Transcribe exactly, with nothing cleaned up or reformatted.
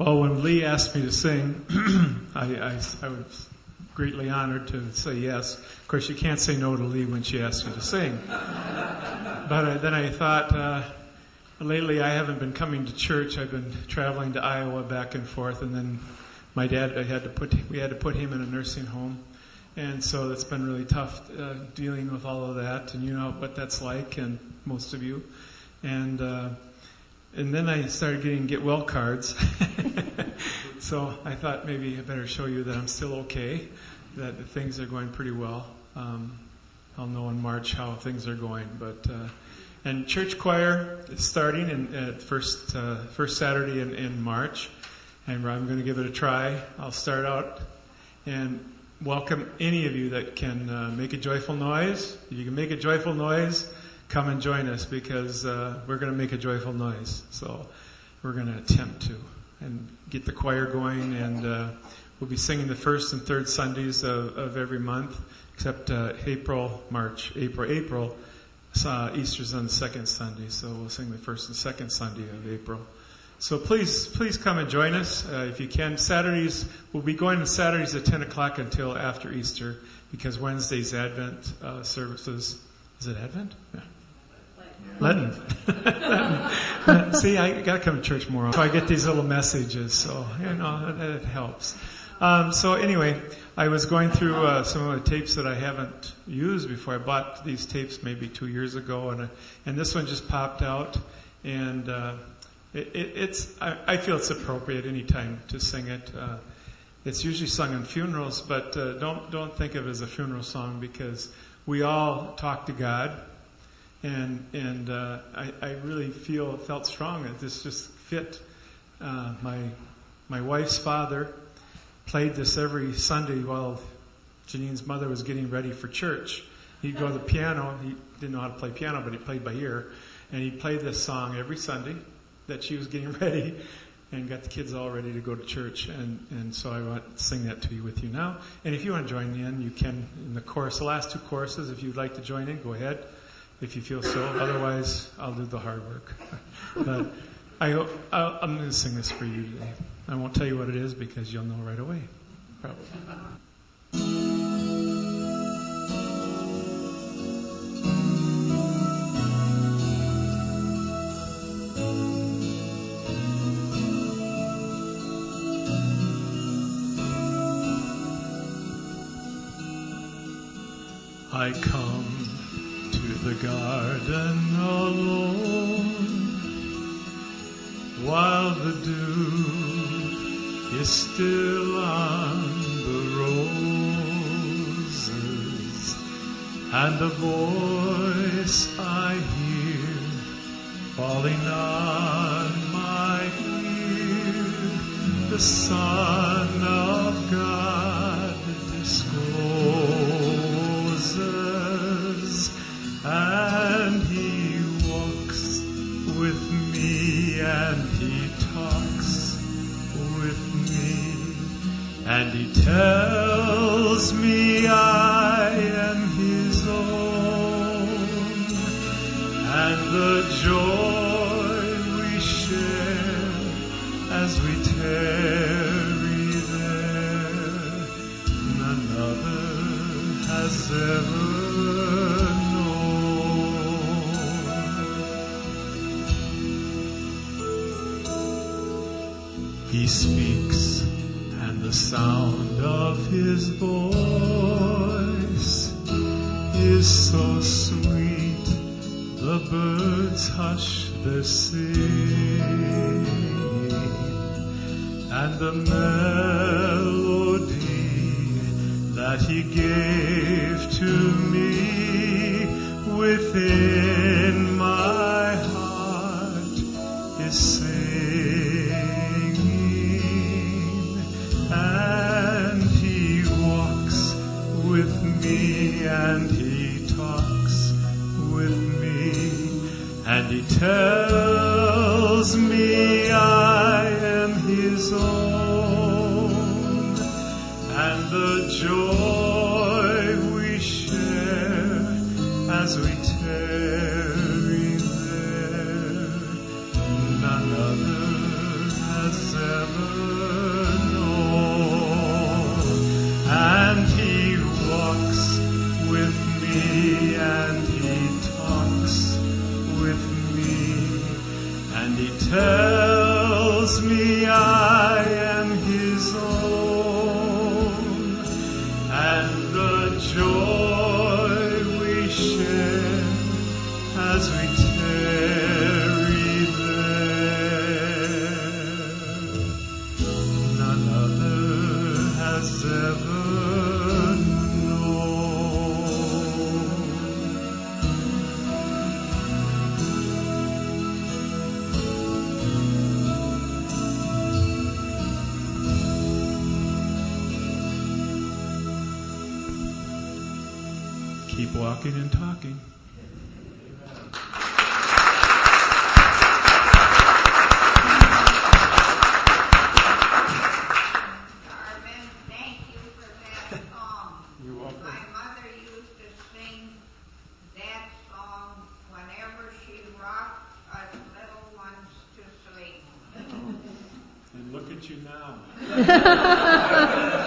Well, when Lee asked me to sing, I, I, I was greatly honored to say yes. Of course, you can't say no to Lee when she asks you to sing. But I, then I thought, uh, lately I haven't been coming to church. I've been traveling to Iowa back and forth, and then my dad, I had to put, we had to put him in a nursing home. And so it's been really tough uh, dealing with all of that, and you know what that's like, and most of you. And uh, and then I started getting get well cards. So I thought maybe I better show you that I'm still okay, that things are going pretty well. Um, I'll know in March how things are going. But uh, and church choir is starting in uh, first uh, first Saturday in, in March, and I'm going to give it a try. I'll start out and welcome any of you that can uh, make a joyful noise. If you can make a joyful noise, come and join us, because uh, we're going to make a joyful noise. So we're going to attempt to and get the choir going, and uh, we'll be singing the first and third Sundays of, of every month, except uh, April, March, April, April. Uh, Easter's on the second Sunday, so we'll sing the first and second Sunday of April. So please, please come and join us uh, if you can. Saturdays, we'll be going to Saturdays at ten o'clock until after Easter, because Wednesday's Advent uh, services. Is it Advent? Yeah. Lenten. Lenten. See, I got to come to church more often. So I get these little messages, so you know it, it helps. Um, so anyway, I was going through uh, some of the tapes that I haven't used before. I bought these tapes maybe two years ago, and I, and this one just popped out, and. Uh, It, it, it's. I, I feel it's appropriate any time to sing it. Uh, it's usually sung in funerals, but uh, don't don't think of it as a funeral song, because we all talk to God, and and uh, I, I really feel felt strong that this just fit. Uh, my my wife's father played this every Sunday while Janine's mother was getting ready for church. He'd go to the piano. He didn't know how to play piano, but he played by ear, and he played this song every Sunday that she was getting ready, and got the kids all ready to go to church. And, and so I want to sing that to you with you now. And if you want to join in, you can in the chorus, the last two choruses. If you'd like to join in, go ahead, if you feel so. Otherwise, I'll do the hard work. But I, I'll, I'm going to sing this for you today. I won't tell you what it is, because you'll know right away, probably. I come to the garden alone, while the dew is still on the roses, and the voice I hear falling on my ear, the Son of God discloses. And he walks with me, and he talks with me, and he tells me I am his own, and the joy we share as we tarry there, none other has ever He speaks, and the sound of his voice is so sweet, the birds hush their singing, and the melody that he gave to me within my heart is singing. And he talks with me, and he tells me I am his own, and the joy we share as we tarry there, none other has ever has ever known. Keep walking and talking. Look at you now.